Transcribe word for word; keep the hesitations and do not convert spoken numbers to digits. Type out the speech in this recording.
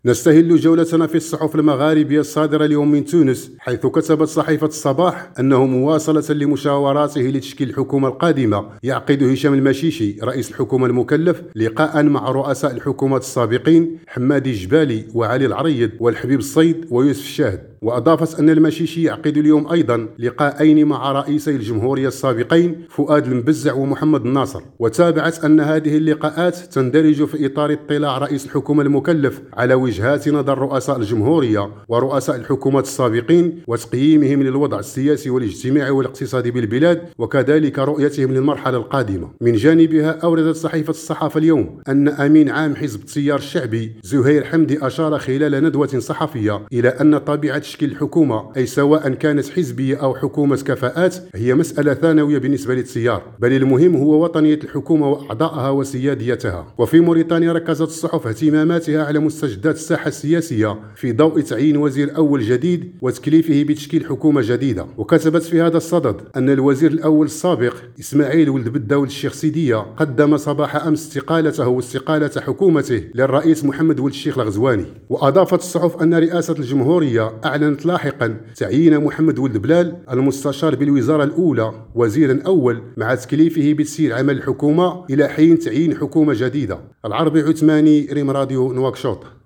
نستهل جولتنا في الصحف المغاربية الصادرة اليوم من تونس، حيث كتبت صحيفة الصباح أنه مواصلة لمشاوراته لتشكيل الحكومة القادمة، يعقد هشام المشيشي رئيس الحكومة المكلف لقاء مع رؤساء الحكومات السابقين حمادي الجبالي وعلي العريض والحبيب الصيد ويوسف الشاهد. وأضافت أن المشيشي يعقد اليوم أيضا لقاءين مع رئيسي الجمهورية السابقين فؤاد المبزع ومحمد الناصر. وتابعت أن هذه اللقاءات تندرج في إطار اطلاع رئيس الحكومة المكلف على وجهات نظر رؤساء الجمهورية ورؤساء الحكومات السابقين وتقييمهم للوضع السياسي والاجتماعي والاقتصادي بالبلاد، وكذلك رؤيتهم للمرحلة القادمة. من جانبها أوردت صحيفة الصحافة اليوم أن أمين عام حزب التيار الشعبي زهير حمدي أشار خلال ندوة صحفية إلى أن طبيعة تشكيل الحكومة، أي سواء كانت حزبية أو حكومة كفاءات، هي مسألة ثانوية بالنسبة للتيار، بل المهم هو وطنية الحكومة وأعضائها وسياديتها. وفي موريتانيا ركزت الصحف اهتماماتها على مستجدات الساحة السياسية في ضوء تعيين وزير أول جديد وتكليفه بتشكيل حكومة جديدة. وكتبت في هذا الصدد أن الوزير الأول السابق إسماعيل ولد بدة ولد الشيخ سيدية قدم صباح أمس استقالته واستقالة حكومته للرئيس محمد ولد الشيخ الغزواني. وأضافت الصحف أن رئاسة الجمهورية أعلنت لاحقا تعيين محمد ولد بلال المستشار بالوزارة الأولى وزيرا أول، مع تكليفه بتسيير عمل الحكومة إلى حين تعيين حكومة جديدة. العربي عثماني، ريم راديو نواكشوط.